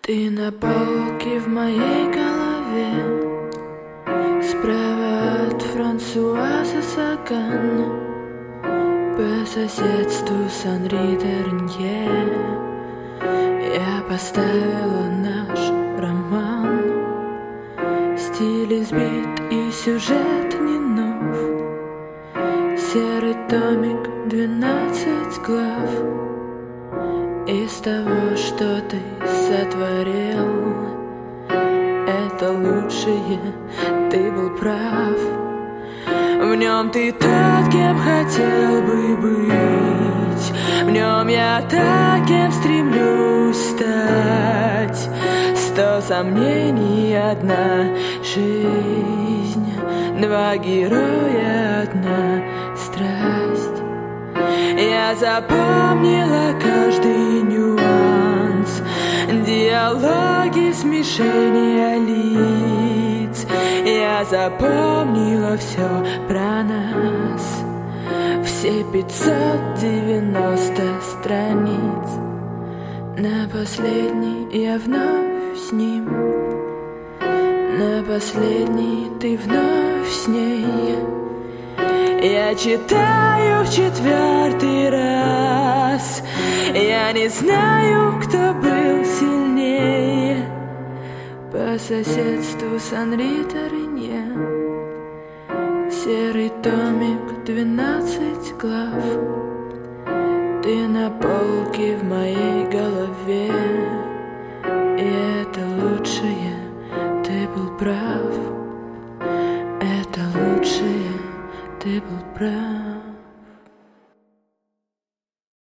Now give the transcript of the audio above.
Ты на полке в моей голове, справа от Франсуаза Саган, по соседству с Анри Тернье. Я поставила наш роман, стиль избит и сюжет не нов. Серый томик, 12 глав. Из того, что ты сотворил, это лучшее, ты был прав. В нем ты тот, кем хотел бы быть, в нем я так, кем стремлюсь стать. 100 сомнений, одна жизнь, 2 героя, одна страсть. Я запомнила каждый нюанс, диалоги, смешения лиц. Я запомнила все про нас, все 590 страниц. На последней я вновь с ним, на последней ты вновь с ней. Я читаю в 4-й раз, я не знаю, кто был сильнее. По соседству с Анри Тернье, серый томик, 12 глав. Ты на полке в моей голове, и это лучшее, ты был прав. Это лучшее, ты был прав.